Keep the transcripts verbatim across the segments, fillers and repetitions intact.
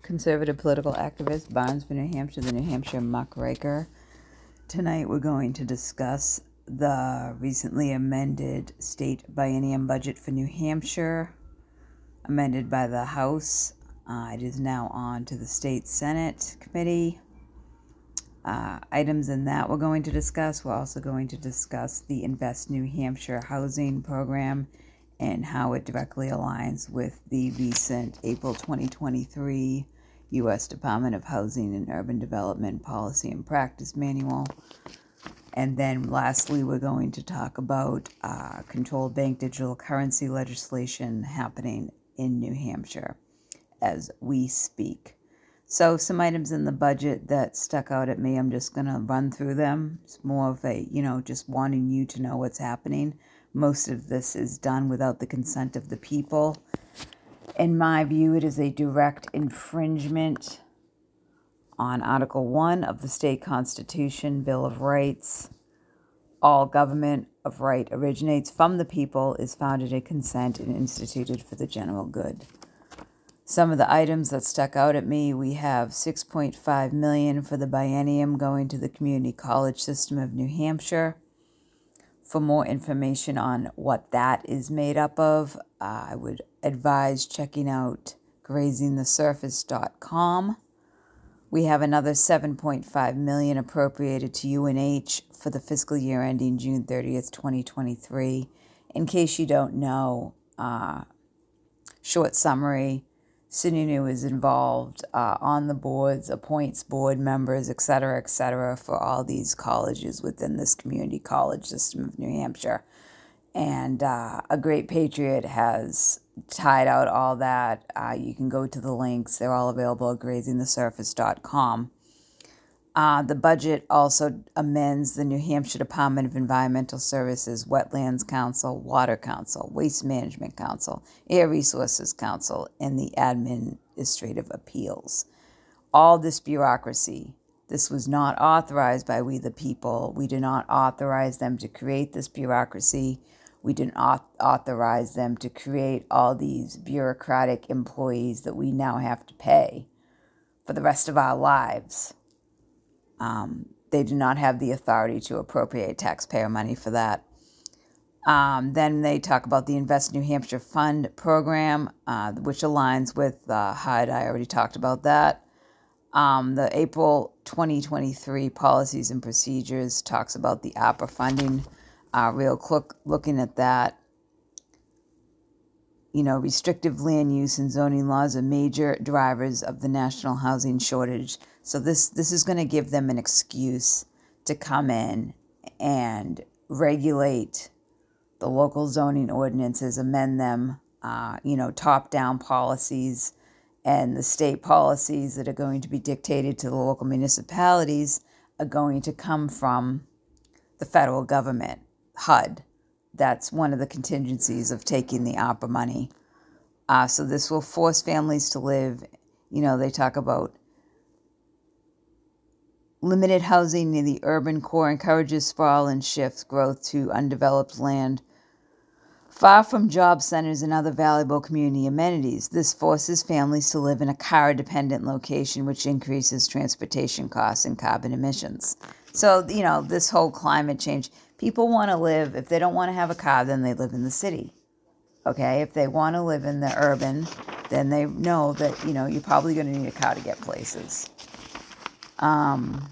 conservative political activist, Barnesville, New Hampshire, the New Hampshire Muckraker. Tonight we're going to discuss the recently amended state biennium budget for New Hampshire, amended by the House. Uh, it is now on to the State Senate Committee. Uh, items in that we're going to discuss. We're also going to discuss the Invest New Hampshire housing program and how it directly aligns with the recent April twenty twenty-three U S Department of Housing and Urban Development Policy and Practice Manual. And then lastly, we're going to talk about uh, controlled bank digital currency legislation happening in New Hampshire as we speak. So some items in the budget that stuck out at me, I'm just going to run through them. It's more of a, you know, just wanting you to know what's happening. Most of this is done without the consent of the people. In my view, it is a direct infringement on Article one of the State Constitution, Bill of Rights. All government of right originates from the people, is founded in consent, and instituted for the general good. Some of the items that stuck out at me, we have six point five million dollars for the biennium going to the community college system of New Hampshire. For more information on what that is made up of, uh, I would advise checking out grazing the surface dot com. We have another seven point five million dollars appropriated to U N H for the fiscal year ending June thirtieth, twenty twenty-three. In case you don't know, uh, short summary, Sununu is involved uh, on the boards, appoints board members, et cetera, et cetera, for all these colleges within this community college system of New Hampshire. And uh, A Great Patriot has tied out all that. Uh, you can go to the links. They're all available at grazing the surface dot com. Uh, the budget also amends the New Hampshire Department of Environmental Services, Wetlands Council, Water Council, Waste Management Council, Air Resources Council, and the Administrative Appeals. All this bureaucracy, this was not authorized by we the people. We did not authorize them to create this bureaucracy. We didn't authorize them to create all these bureaucratic employees that we now have to pay for the rest of our lives. Um, they do not have the authority to appropriate taxpayer money for that. Um, then they talk about the Invest New Hampshire Fund program, uh, which aligns with uh, H U D. I already talked about that. Um, the April twenty twenty-three Policies and Procedures talks about the A P R A funding. Uh, real quick, looking at that, you know, restrictive land use and zoning laws are major drivers of the national housing shortage. So this, this is going to give them an excuse to come in and regulate the local zoning ordinances, amend them, uh, you know, top-down policies, and the state policies that are going to be dictated to the local municipalities are going to come from the federal government, H U D. That's one of the contingencies of taking the A P R A money. Uh, so this will force families to live, you know, they talk about limited housing near the urban core, encourages sprawl and shifts growth to undeveloped land far from job centers and other valuable community amenities. This forces families to live in a car-dependent location, which increases transportation costs and carbon emissions. So, you know, this whole climate change, people want to live, if they don't want to have a car, then they live in the city. Okay, if they want to live in the urban, then they know that, you know, you're probably going to need a car to get places. Um,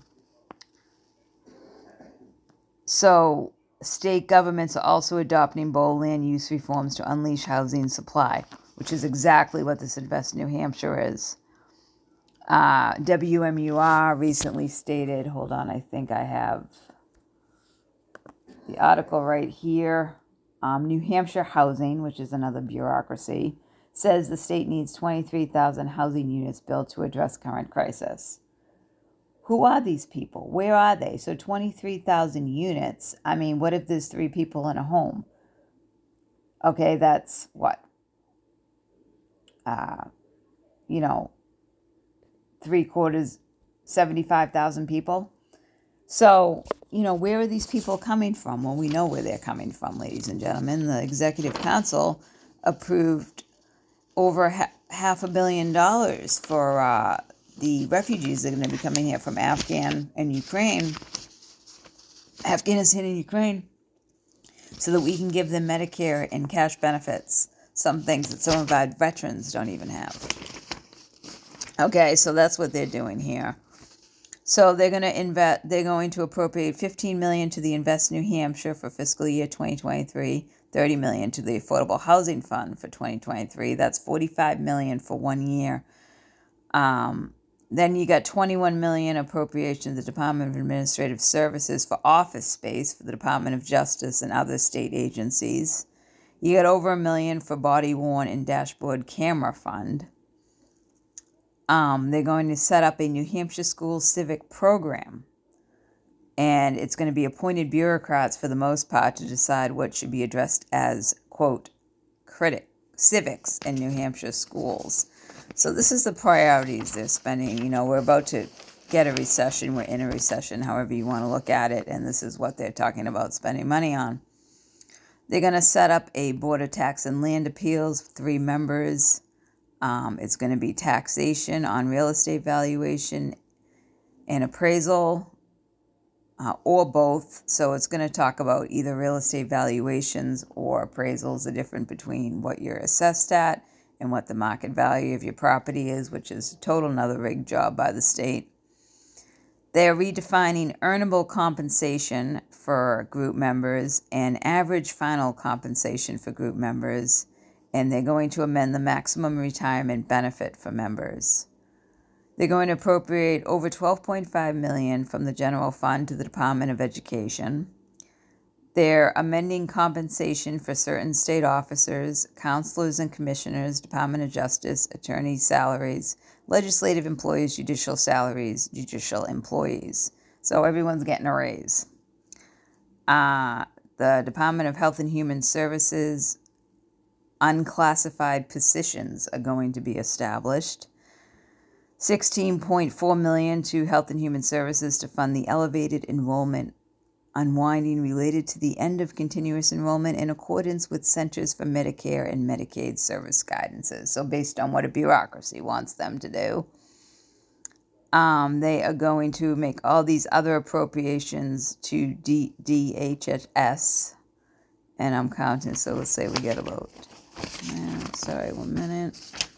so, state governments are also adopting bold land use reforms to unleash housing supply, which is exactly what this Invest New Hampshire is. Uh, W M U R recently stated, hold on, I think I have the article right here. Um, New Hampshire Housing, which is another bureaucracy, says the state needs twenty-three thousand housing units built to address current crisis. Who are these people? Where are they? So twenty-three thousand units. I mean, what if there's three people in a home? Okay, that's what? Uh, you know, three quarters, seventy-five thousand people. So, you know, where are these people coming from? Well, we know where they're coming from, ladies and gentlemen. The Executive Council approved over ha- half a billion dollars for uh, the refugees that are going to be coming here from Afghan and Ukraine, Afghanistan and Ukraine, so that we can give them Medicare and cash benefits, some things that some of our veterans don't even have. Okay, so that's what they're doing here. So they're going to invest. They're going to appropriate fifteen million dollars to the Invest New Hampshire for fiscal year twenty twenty-three, thirty million dollars to the Affordable Housing Fund for twenty twenty-three. That's forty-five million dollars for one year. Um, then you got twenty-one million dollars appropriation to the Department of Administrative Services for office space for the Department of Justice and other state agencies. You got over a million for body worn and dashboard camera fund. Um, they're going to set up a New Hampshire school civic program, and it's going to be appointed bureaucrats for the most part to decide what should be addressed as, quote, critic civics in New Hampshire schools. So this is the priorities they're spending. You know, we're about to get a recession. We're in a recession, however you want to look at it, and this is what they're talking about spending money on. They're going to set up a Board of Tax and Land Appeals, three members. Um, it's going to be taxation on real estate valuation and appraisal, uh, or both. So it's going to talk about either real estate valuations or appraisals, the difference between what you're assessed at and what the market value of your property is, which is a total another rig job by the state. They're redefining earnable compensation for group members and average final compensation for group members. And they're going to amend the maximum retirement benefit for members. They're going to appropriate over twelve point five million dollars from the general fund to the Department of Education. They're amending compensation for certain state officers, counselors and commissioners, Department of Justice, attorney salaries, legislative employees, judicial salaries, judicial employees. So everyone's getting a raise. Uh, the Department of Health and Human Services, unclassified positions are going to be established. sixteen point four million dollars to Health and Human Services to fund the elevated enrollment unwinding related to the end of continuous enrollment in accordance with Centers for Medicare and Medicaid service guidances. So based on what a bureaucracy wants them to do. Um, they are going to make all these other appropriations to D- DHS. And I'm counting, so let's say we get about... Man, sorry, one minute.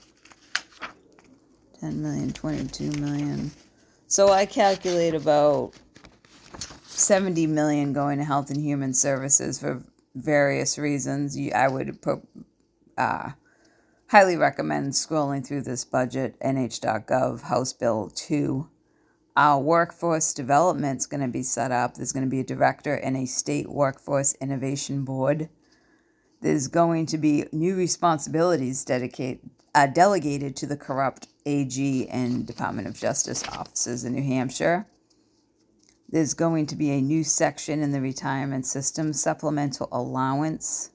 ten million, twenty-two million. So I calculate about seventy million going to Health and Human Services for various reasons. You, I would uh, highly recommend scrolling through this budget, N H dot gov, House Bill two. Our workforce development is going to be set up. There's going to be a director and a state workforce innovation board. There's going to be new responsibilities dedicate, uh, delegated to the corrupt A G and Department of Justice offices in New Hampshire. There's going to be a new section in the retirement system, supplemental allowance,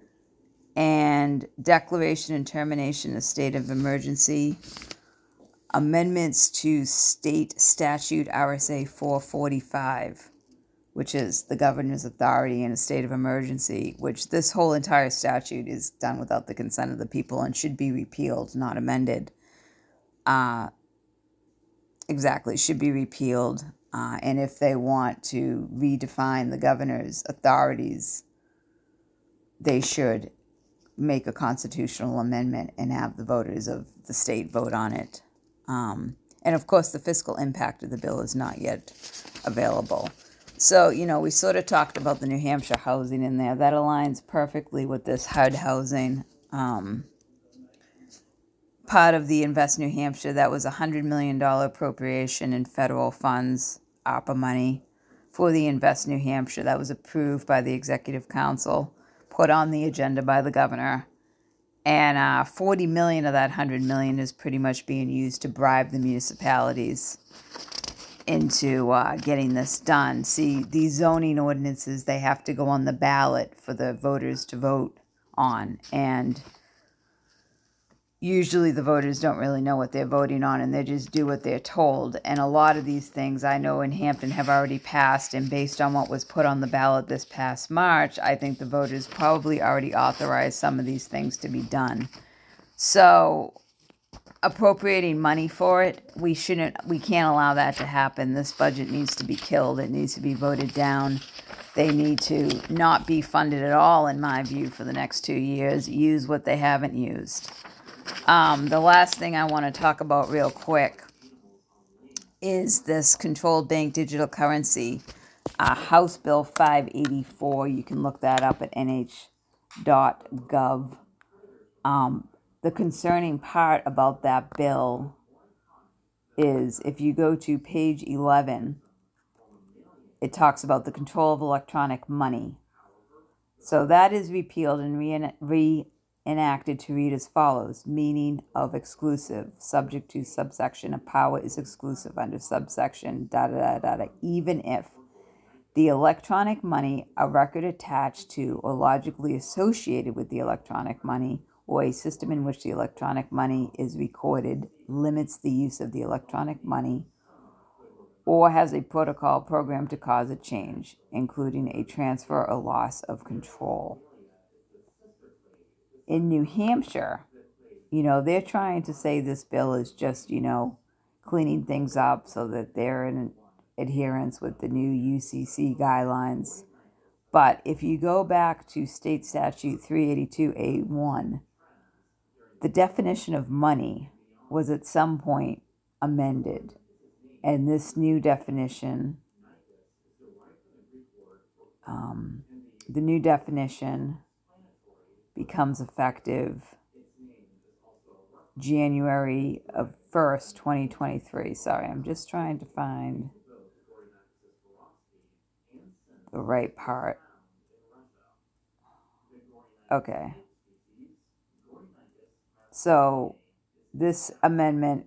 and declaration and termination of state of emergency, amendments to state statute R S A four forty-five, which is the governor's authority in a state of emergency, which this whole entire statute is done without the consent of the people and should be repealed, not amended. Uh, exactly, should be repealed. Uh, and if they want to redefine the governor's authorities, they should make a constitutional amendment and have the voters of the state vote on it. Um, and of course, the fiscal impact of the bill is not yet available. So, you know, we sort of talked about the New Hampshire housing in there. That aligns perfectly with this H U D housing. Um, part of the Invest New Hampshire, that was a one hundred million dollars appropriation in federal funds, ARPA money, for the Invest New Hampshire. That was approved by the Executive Council, put on the agenda by the governor. And uh, forty million dollars of that one hundred million dollars is pretty much being used to bribe the municipalities into uh, getting this done. See, these zoning ordinances, they have to go on the ballot for the voters to vote on. And usually the voters don't really know what they're voting on, and they just do what they're told. And a lot of these things I know in Hampton have already passed, and based on what was put on the ballot this past March, I think the voters probably already authorized some of these things to be done. So appropriating money for it, we shouldn't, we can't allow that to happen. This budget needs to be killed. It needs to be voted down. They need to not be funded at all, in my view, for the next two years. Use what they haven't used. Um, the last thing I want to talk about real quick is this controlled bank digital currency, uh, House Bill five eighty-four. You can look that up at N H dot gov. Um, the concerning part about that bill is if you go to page eleven, it talks about the control of electronic money. So that is repealed and re- reenacted to read as follows. Meaning of exclusive, subject to subsection of power is exclusive under subsection da da da da, even if the electronic money, a record attached to or logically associated with the electronic money, or a system in which the electronic money is recorded, limits the use of the electronic money, or has a protocol programmed to cause a change, including a transfer or loss of control. In New Hampshire, you know, they're trying to say this bill is just, you know, cleaning things up so that they're in adherence with the new U C C guidelines. But if you go back to State Statute three eighty-two A one, the definition of money was at some point amended. And this new definition, um, the new definition becomes effective January of first, twenty twenty-three. Sorry, I'm just trying to find the right part. Okay. So this amendment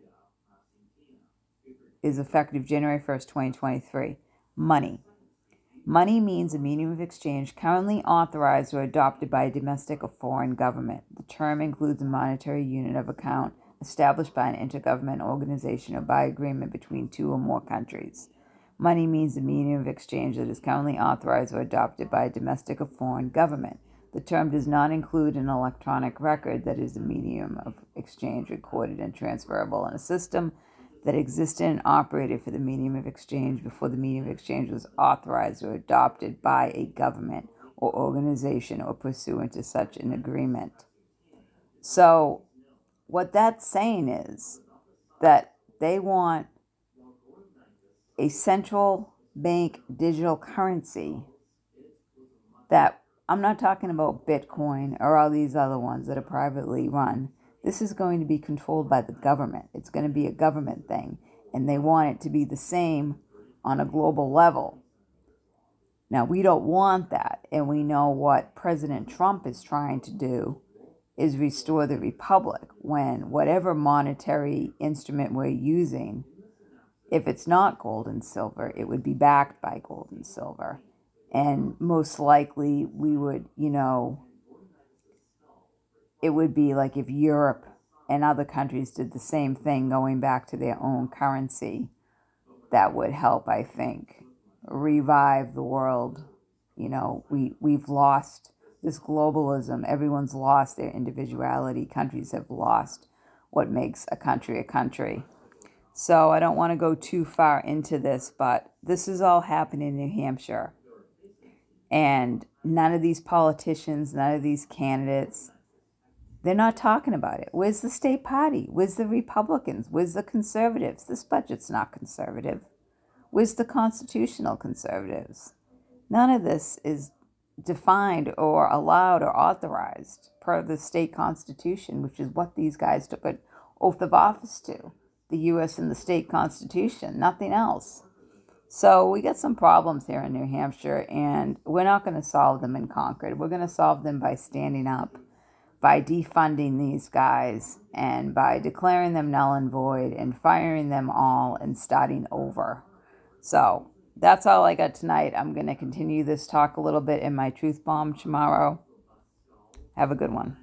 is effective January first, twenty twenty-three. Money. Money means a medium of exchange currently authorized or adopted by a domestic or foreign government. The term includes a monetary unit of account established by an intergovernmental organization or by agreement between two or more countries. Money means a medium of exchange that is currently authorized or adopted by a domestic or foreign government. The term does not include an electronic record that is a medium of exchange recorded and transferable in a system that existed and operated for the medium of exchange before the medium of exchange was authorized or adopted by a government or organization or pursuant to such an agreement. So what that's saying is that they want a central bank digital currency that, I'm not talking about Bitcoin or all these other ones that are privately run. This is going to be controlled by the government. It's going to be a government thing, and they want it to be the same on a global level. Now, we don't want that, and we know what President Trump is trying to do is restore the republic when whatever monetary instrument we're using, if it's not gold and silver, it would be backed by gold and silver. And most likely we would, you know, it would be like if Europe and other countries did the same thing, going back to their own currency. That would help, I think, revive the world. You know, we, we've lost this globalism. Everyone's lost their individuality. Countries have lost what makes a country a country. So I don't want to go too far into this, but this is all happening in New Hampshire. And none of these politicians, none of these candidates, they're not talking about it. Where's the state party? Where's the Republicans? Where's the conservatives? This budget's not conservative. Where's the constitutional conservatives? None of this is defined or allowed or authorized per the state constitution, which is what these guys took an oath of office to. The U S and the state constitution, nothing else. So we got some problems here in New Hampshire, and we're not going to solve them in Concord. We're going to solve them by standing up, by defunding these guys, and by declaring them null and void and firing them all and starting over. So that's all I got tonight. I'm going to continue this talk a little bit in my truth bomb tomorrow. Have a good one.